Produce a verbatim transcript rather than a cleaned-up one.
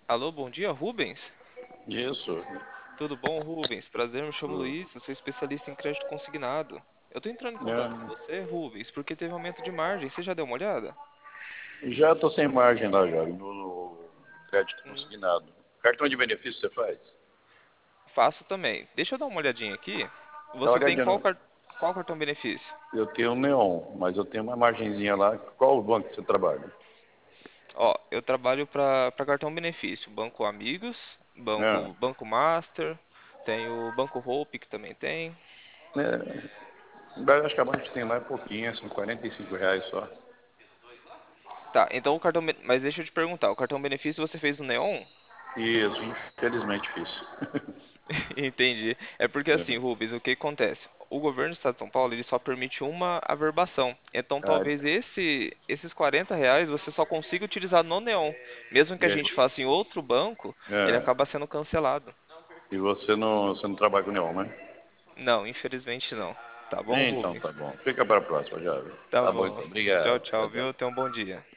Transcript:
Alô, bom dia, Rubens? Isso. Tudo bom, Rubens? Prazer, me chamo Tudo. Luiz, eu sou especialista em crédito consignado. Eu tô entrando em contato com É, você, Rubens, porque teve aumento de margem, você já deu uma olhada? já estou sem margem lá, já, no, no crédito Hum, consignado. Cartão de benefício você faz? faço também. Deixa eu dar uma olhadinha aqui. Dá uma Você tem olhadinha. qual, No... car- qual cartão benefício? Eu tenho um Neon, mas eu tenho uma margenzinha lá. Qual o banco que você trabalha? Ó, eu trabalho para para cartão benefício, Banco Amigos, É, Banco Banco Master, tem o Banco Hope que também tem. é, acho que a banca tem lá é pouquinho, são quarenta e cinco reais só. Tá, então o cartão, ben- mas deixa eu te perguntar, o cartão benefício você fez no Neon? Isso, infelizmente fiz. Entendi. É porque assim, É. Rubens, o que acontece? O governo do estado de São Paulo, ele só permite uma averbação. Então, Ah, talvez esse, esses quarenta reais você só consiga utilizar no Neon. Mesmo que a é, gente faça em outro banco, ele é, acaba sendo cancelado. e você não, você não trabalha com Neon, né? Não, infelizmente não. Tá bom, Então tá Rubens? bom. Fica para a próxima, já. Tá Tá bom, bom. então. Tchau, Obrigado. tchau, Tchau, viu? tchau. Tenha um bom dia.